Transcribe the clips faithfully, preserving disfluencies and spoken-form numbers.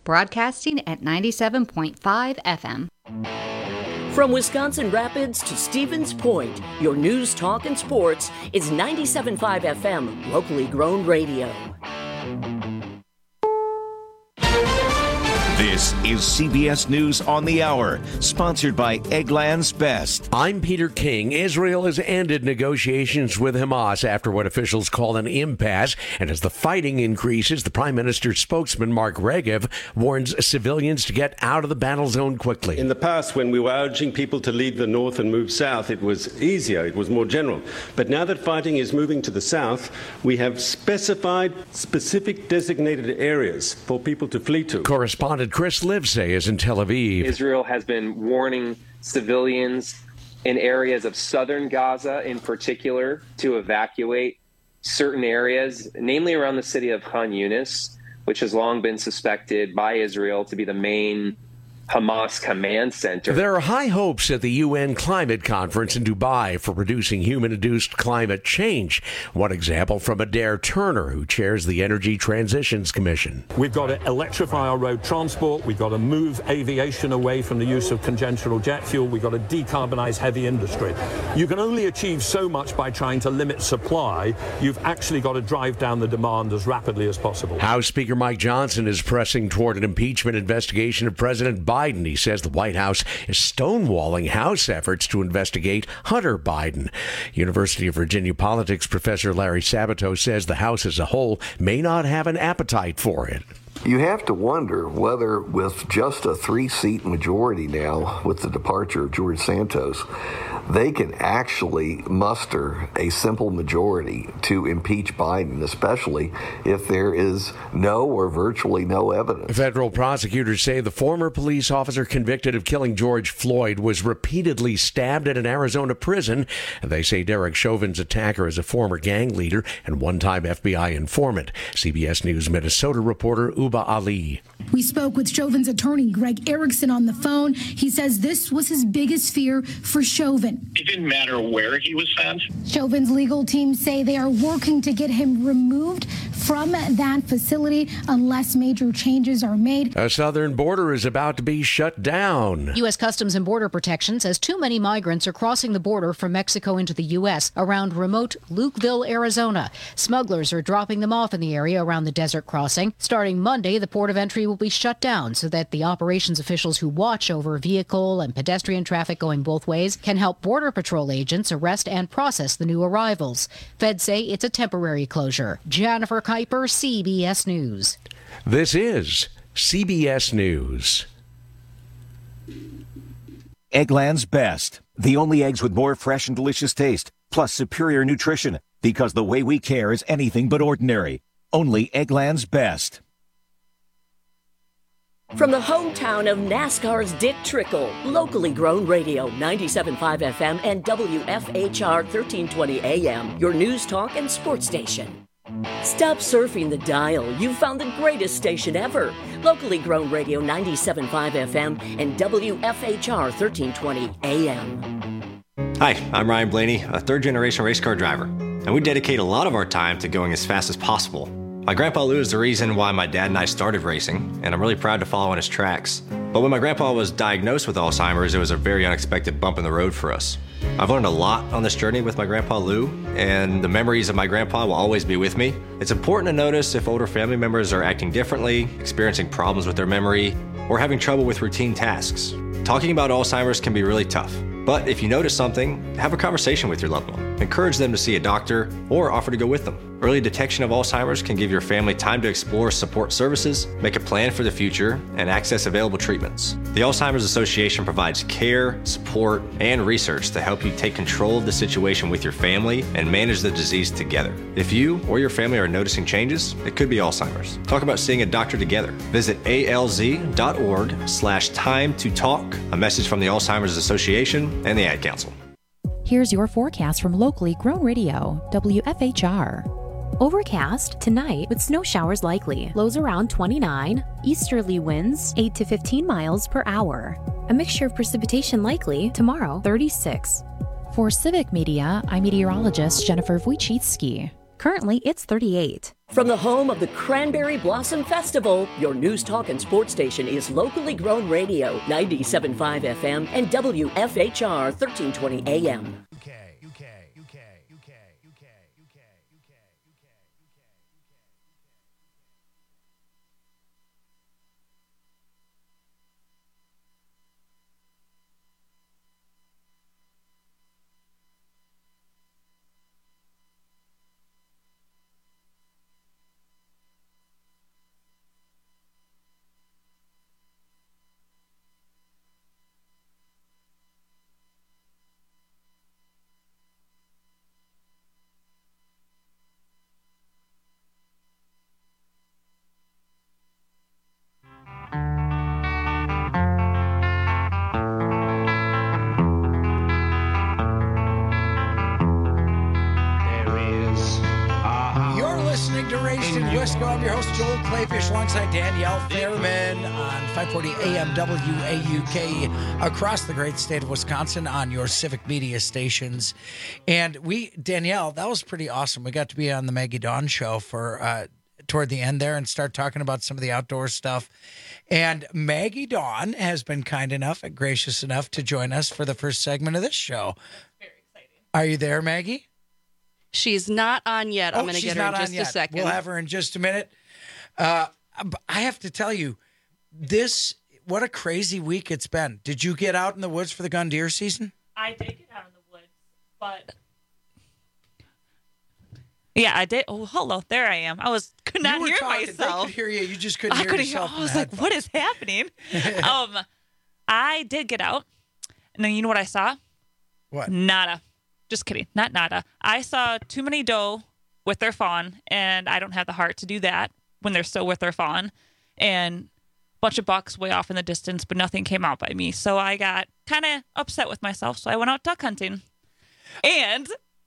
broadcasting at ninety-seven point five F M. From Wisconsin Rapids to Stevens Point, your news, talk, and sports is ninety-seven point five F M, locally grown radio. This is C B S News on the Hour, sponsored by Eggland's Best. I'm Peter King. Israel has ended negotiations with Hamas after what officials call an impasse. And as the fighting increases, the Prime Minister's spokesman, Mark Regev, warns civilians to get out of the battle zone quickly. In the past, when we were urging people to leave the north and move south, it was easier, it was more general. But now that fighting is moving to the south, we have specified specific designated areas for people to flee to. Correspondent Chris Livesay is in Tel Aviv. Israel has been warning civilians in areas of southern Gaza in particular to evacuate certain areas, namely around the city of Khan Yunis, which has long been suspected by Israel to be the main Hamas command center. There are high hopes at the U N climate conference in Dubai for reducing human-induced climate change. One example from Adair Turner, who chairs the Energy Transitions Commission. We've got to electrify our road transport. We've got to move aviation away from the use of conventional jet fuel. We've got to decarbonize heavy industry. You can only achieve so much by trying to limit supply. You've actually got to drive down the demand as rapidly as possible. House Speaker Mike Johnson is pressing toward an impeachment investigation of President Biden. He says the White House is stonewalling House efforts to investigate Hunter Biden. University of Virginia politics professor Larry Sabato says the House as a whole may not have an appetite for it. You have to wonder whether with just a three-seat majority now, with the departure of George Santos, they can actually muster a simple majority to impeach Biden, especially if there is no or virtually no evidence. Federal prosecutors say the former police officer convicted of killing George Floyd was repeatedly stabbed at an Arizona prison. They say Derek Chauvin's attacker is a former gang leader and one-time F B I informant. C B S News Minnesota reporter Uba Ali. We spoke with Chauvin's attorney, Greg Erickson, on the phone. He says this was his biggest fear for Chauvin. It didn't matter where he was sent. Chauvin's legal team say they are working to get him removed from that facility unless major changes are made. A southern border is about to be shut down. U S Customs and Border Protection says too many migrants are crossing the border from Mexico into the U S around remote Lukeville, Arizona. Smugglers are dropping them off in the area around the desert crossing. Starting Monday, the port of entry will be shut down so that the operations officials who watch over vehicle and pedestrian traffic going both ways can help Border Patrol agents arrest and process the new arrivals. Feds say it's a temporary closure. Jennifer Kuiper, C B S News. This is C B S News. Eggland's Best. The only eggs with more fresh and delicious taste, plus superior nutrition, because the way we care is anything but ordinary. Only Eggland's Best. From the hometown of NASCAR's Dick Trickle, locally grown radio, ninety-seven point five F M and W F H R thirteen twenty A M, your news, talk, and sports station. Stop surfing the dial. You've found the greatest station ever. Locally grown radio, ninety-seven point five F M and W F H R thirteen twenty A M. Hi, I'm Ryan Blaney, a third-generation race car driver, and we dedicate a lot of our time to going as fast as possible. My grandpa Lou is the reason why my dad and I started racing, and I'm really proud to follow in his tracks. But when my grandpa was diagnosed with Alzheimer's, it was a very unexpected bump in the road for us. I've learned a lot on this journey with my grandpa Lou, and the memories of my grandpa will always be with me. It's important to notice if older family members are acting differently, experiencing problems with their memory, or having trouble with routine tasks. Talking about Alzheimer's can be really tough. But if you notice something, have a conversation with your loved one. Encourage them to see a doctor or offer to go with them. Early detection of Alzheimer's can give your family time to explore support services, make a plan for the future, and access available treatments. The Alzheimer's Association provides care, support, and research to help you take control of the situation with your family and manage the disease together. If you or your family are noticing changes, it could be Alzheimer's. Talk about seeing a doctor together. Visit alz.org slash time to talk. A message from the Alzheimer's Association and the Ad Council. Here's your forecast from locally grown radio, W F H R. Overcast tonight with snow showers likely. Lows around twenty-nine. Easterly winds eight to fifteen miles per hour. A mixture of precipitation likely tomorrow, thirty-six. For Civic Media, I'm meteorologist Jennifer Wojcicki. Currently, it's thirty-eight. From the home of the Cranberry Blossom Festival, your news talk and sports station is locally grown radio, ninety-seven point five F M and W F H R thirteen twenty A M. I'm your host, Joel Clayfish, alongside Danielle Fairman on five forty A M W A U K across the great state of Wisconsin on your civic media stations. And we, Danielle, that was pretty awesome. We got to be on the Maggie Dawn show for uh, toward the end there and start talking about some of the outdoor stuff. And Maggie Dawn has been kind enough and gracious enough to join us for the first segment of this show. Very exciting. Are you there, Maggie? She's not on yet. Oh, I'm going to get her in just a second. We'll have her in just a minute. Uh, I have to tell you, this, what a crazy week it's been. Did you get out in the woods for the gun deer season? I did get out in the woods, but... Yeah, I did. Oh, hello. There I am. I was could not hear talking, myself. I could hear you. You just couldn't I hear couldn't yourself. Hear, I was like, headphones. What is happening? um, I did get out. And then you know what I saw? What? Nada. Just kidding. Not nada. I saw too many doe with their fawn, and I don't have the heart to do that when they're still with their fawn. And a bunch of bucks way off in the distance, but nothing came out by me. So I got kind of upset with myself, so I went out duck hunting. And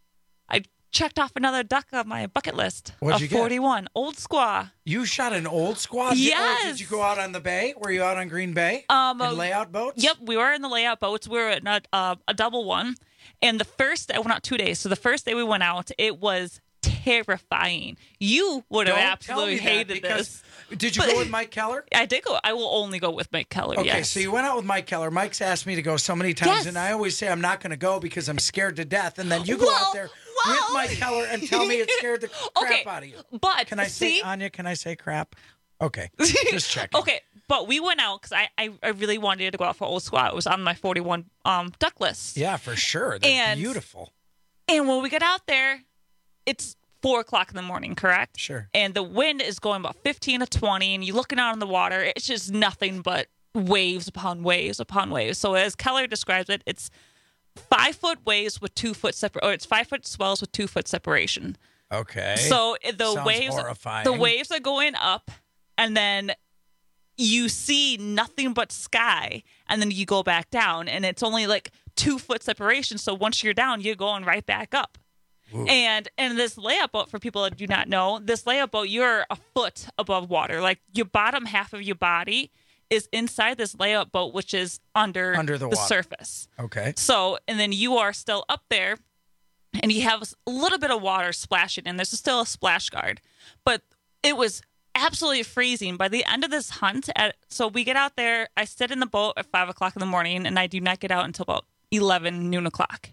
I checked off another duck on my bucket list. What'd you get? forty-one. Old squaw. You shot an old squaw? Yes. Did, oh, did you go out on the bay? Were you out on Green Bay? Um, in layout boats? Yep, we were in the layout boats. We were in a, uh, a double one. And the first, I went out two days. So the first day we went out, it was terrifying. You would have Don't absolutely tell me that hated because, this. Did you But- go with Mike Keller? I did go. I will only go with Mike Keller. Okay, yes. so you went out with Mike Keller. Mike's asked me to go so many times, Yes. and I always say I'm not going to go because I'm scared to death. And then you go out there with Mike Keller and tell me it scared the crap Okay, out of you. But Can I see, say, Anya, can I say crap? Okay, just checking. okay, but we went out because I, I, I really wanted to go out for Old Squaw. It was on my forty-one um duck list. Yeah, for sure. They're And- beautiful. And when we get out there, it's four o'clock in the morning, correct? Sure. And the wind is going about fifteen to twenty, and you're looking out on the water. It's just nothing but waves upon waves upon waves. So as Keller describes it, it's five foot waves with two foot separ- or it's five foot swells with two foot separation. Okay. So the Sounds waves, horrifying. the waves are going up, and then you see nothing but sky, and then you go back down, and it's only like two foot separation. So once you're down, you're going right back up. Ooh. And and this layup boat, for people that do not know, this layup boat, you're a foot above water. Like your bottom half of your body is inside this layup boat, which is under, Under the the water. surface. Okay. So, and then you are still up there, and you have a little bit of water splashing, and there's still a splash guard. But it was absolutely freezing by the end of this hunt. At so we get out there. I sit in the boat at five o'clock in the morning, and I do not get out until about eleven noon o'clock.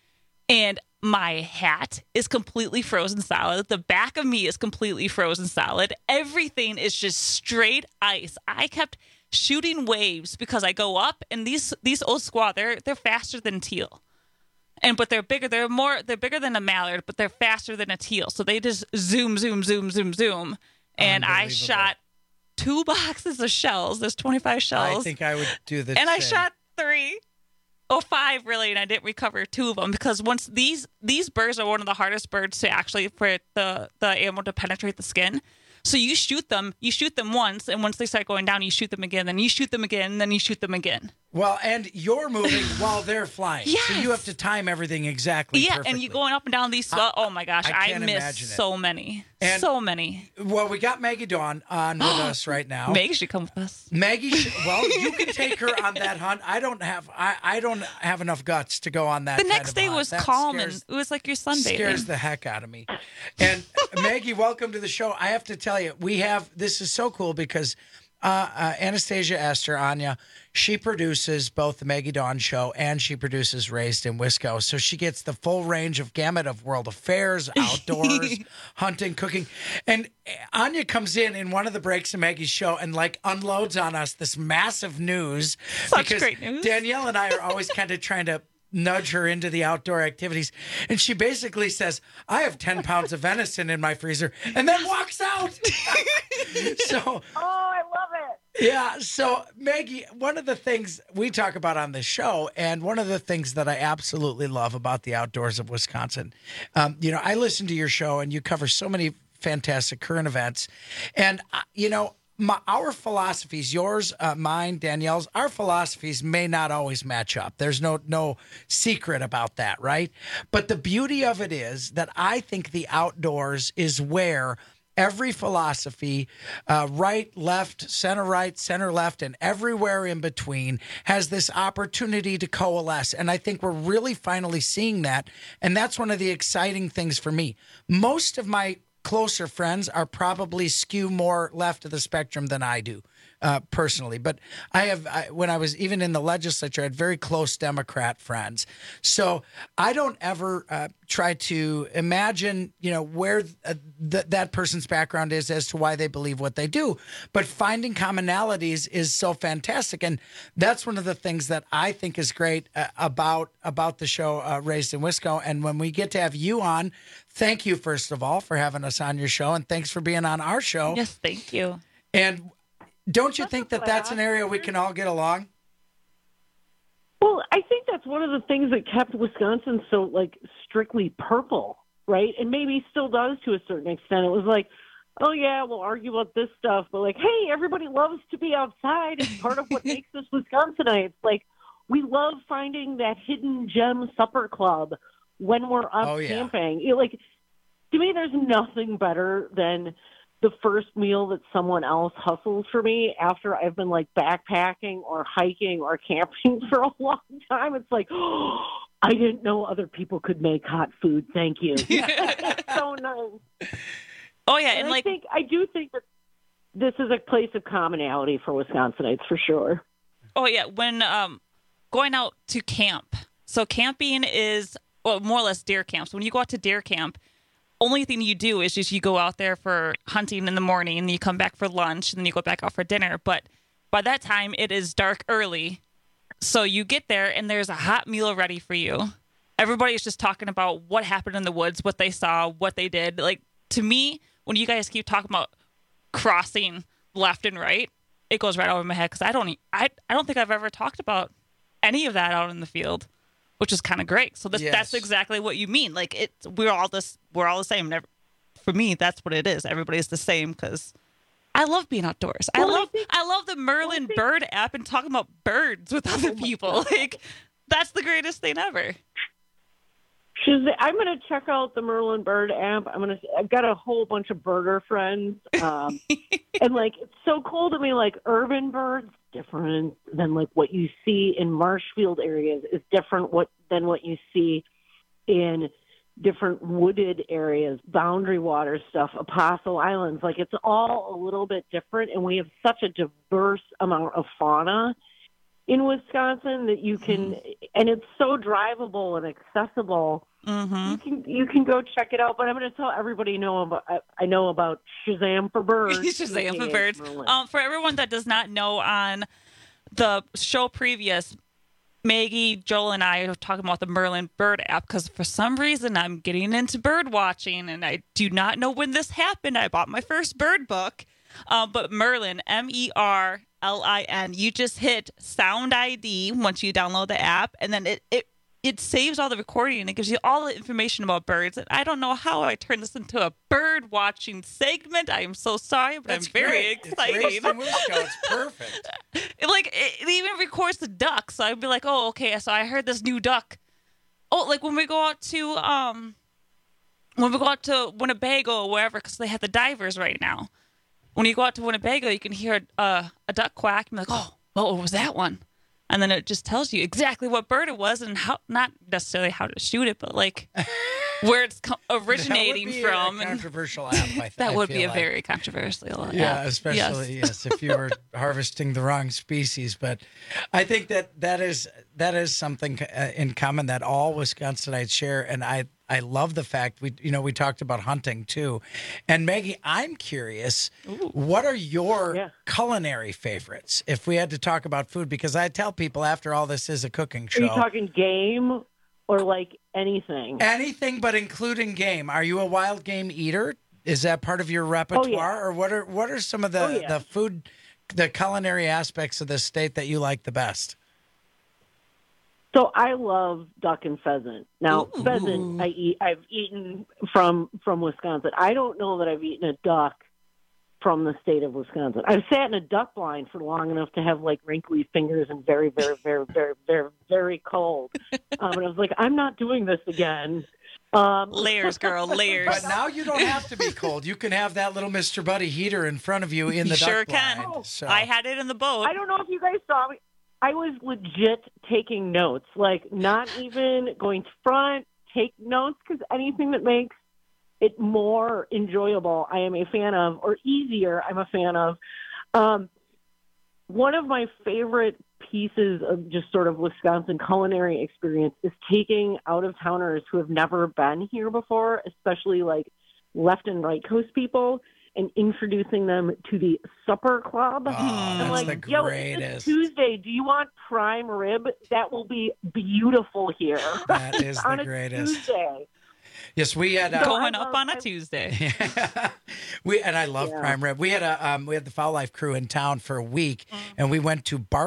And my hat is completely frozen solid. The back of me is completely frozen solid. Everything is just straight ice. I kept shooting waves because I go up, and these these old squaw, they're they're faster than teal. And but they're bigger. They're more. They're bigger than a mallard, but they're faster than a teal. So they just zoom, zoom, zoom, zoom, zoom. And I shot two boxes of shells. There's twenty-five shells. I think I would do the And I same. shot three. Oh, five really, and I didn't recover two of them because once these these birds are one of the hardest birds to actually for the the ammo to penetrate the skin. So you shoot them, you shoot them once, and once they start going down, you shoot them again, then you shoot them again, and then you shoot them again. Well, and you're moving while they're flying. Yes. So you have to time everything exactly Yeah, perfectly. and you're going up and down these. Uh, oh my gosh, I I, can't miss imagine it. so many. And- so many. Well, we got Maggie Dawn on with us right now. Maggie should come with us. Maggie, should, well, you can take her on that hunt. I don't have, I, I don't have enough guts to go on that. The kind next of day hunt. was That calm, scares, and it was like your Sunday. scares the heck out of me. And Maggie, welcome to the show. I have to tell you, we have this is so cool because uh, uh, Anastasia Esther Anya, she produces both the Maggie Dawn show and she produces Raised in Wisco. So she gets the full range of gamut of world affairs, outdoors, hunting, cooking. And Anya comes in in one of the breaks of Maggie's show and like unloads on us this massive news. Such because great news. Danielle and I are always kind of trying to nudge her into the outdoor activities. And she basically says, I have ten pounds of venison in my freezer, and then walks out. So, oh, I love it. yeah. So, Maggie, one of the things we talk about on this show, and one of the things that I absolutely love about the outdoors of Wisconsin, um, you know, I listen to your show and you cover so many fantastic current events. And, uh, you know, My, our philosophies, yours, uh, mine, Danielle's, our philosophies may not always match up. There's no no secret about that, right? But the beauty of it is that I think the outdoors is where every philosophy, uh, right, left, center right, center left, and everywhere in between has this opportunity to coalesce. And I think we're really finally seeing that. And that's one of the exciting things for me. Most of my closer friends are probably skew more left of the spectrum than I do uh, personally. But I have, I, when I was even in the legislature, I had very close Democrat friends. So I don't ever uh, try to imagine, you know, where uh, th- that person's background is as to why they believe what they do. But finding commonalities is so fantastic. And that's one of the things that I think is great uh, about, about the show uh, Raised in Wisco. And when we get to have you on, thank you, first of all, for having us on your show, and thanks for being on our show. Yes, thank you. And don't you think that that's an area we can all get along? Well, I think that's one of the things that kept Wisconsin so, like, strictly purple, right? And maybe still does to a certain extent. It was like, oh, yeah, we'll argue about this stuff, but, like, hey, everybody loves to be outside. It's part of what makes us Wisconsinites. Like, we love finding that hidden gem supper club when we're up Oh, yeah. camping. You know, like, to me, there's nothing better than the first meal that someone else hustles for me after I've been like backpacking or hiking or camping for a long time. It's like, oh, I didn't know other people could make hot food. Thank you. It's so nice. Oh yeah, And, and I like think I do think that this is a place of commonality for Wisconsinites for sure. oh yeah, when um going out to camp. So camping is well more or less deer camps. When you go out to deer camp, only thing you do is just you go out there for hunting in the morning, and you come back for lunch, and then you go back out for dinner. But by that time, it is dark early. So you get there, and there's a hot meal ready for you. Everybody's just talking about what happened in the woods, what they saw, what they did. Like, to me, when you guys keep talking about crossing left and right, it goes right over my head because I don't, I, I don't think I've ever talked about any of that out in the field, which is kind of great. So this, Yes. that's exactly what you mean. Like it, we're all this, we're all the same. Never, for me, that's what it is. Everybody's the same because I love being outdoors. I Well, I love, think- I love the Merlin think- Bird app and talking about birds with other people. Like that's the greatest thing ever. She's, I'm going to check out the Merlin Bird app. I'm going to. I've got a whole bunch of birder friends, um, and like it's so cool to me. Like urban birds, different than like what you see in marshfield areas is different what than what you see in different wooded areas, boundary water stuff, Apostle Islands. Like it's all a little bit different, and we have such a diverse amount of fauna in Wisconsin that you can, and it's so drivable and accessible. Mm-hmm. You can you can go check it out. But I'm going to tell everybody you know about. I, I know about Shazam for Birds. Shazam for aka birds. Merlin. Um, for everyone that does not know, on the show previous, Maggie, Joel, and I are talking about the Merlin Bird app because for some reason I'm getting into bird watching, and I do not know when this happened. I bought my first bird book, uh, but Merlin, M E R L I N. You just hit Sound I D once you download the app, and then it, it it saves all the recording and it gives you all the information about birds. And I don't know how I turned this into a bird watching segment. I am so sorry, but That's I'm very great. excited. It's the Moose Show. It's perfect. It, like it, it even records the ducks. So I'd be like, oh, okay, so I heard this new duck. Oh, like when we go out to um, when we go out to Winnebago or wherever, because they have the divers right now. When you go out to Winnebago, you can hear a, a duck quack. And be like, oh, what was that one? And then it just tells you exactly what bird it was and how, not necessarily how to shoot it, but like where it's co- originating that would be from. A controversial app. I th- that I would feel be a like. very controversial app. Yeah, especially yes. yes, if you were harvesting the wrong species. But I think that that is that is something uh, in common that all Wisconsinites share, and I. I love the fact we, you know, we talked about hunting too. And Maggie, I'm curious, Ooh. what are your yeah. culinary favorites? If we had to talk about food, because I tell people after all this is a cooking show. Are you talking game or like anything? Anything, but including game. Are you a wild game eater? Is that part of your repertoire, oh, yeah. or what are what are some of the, oh, yeah. the food, the culinary aspects of the state that you like the best? So I love duck and pheasant. Now, Ooh. pheasant I eat. I've eaten from from Wisconsin. I don't know that I've eaten a duck from the state of Wisconsin. I've sat in a duck blind for long enough to have like wrinkly fingers and very, very, very, very, very, very cold. Um, and I was like, I'm not doing this again. Um, layers, girl, layers. But now you don't have to be cold. You can have that little Mister Buddy heater in front of you in the you duck sure blind. can. So. I had it in the boat. I don't know if you guys saw me. I was legit taking notes, like not even going to front, take notes, because anything that makes it more enjoyable, I am a fan of, or easier, I'm a fan of. Um, one of my favorite pieces of just sort of Wisconsin culinary experience is taking out-of-towners who have never been here before, especially like left and right coast people, and introducing them to the Supper Club. Oh, that's like, the greatest. Yo, it's Tuesday. Do you want prime rib? That will be beautiful here. That is the on greatest. A Tuesday. Yes, we had uh, going up on a Tuesday. we and I love yeah. prime rib. We had a um, we had the Foul Life crew in town for a week, mm. and we went to Bar.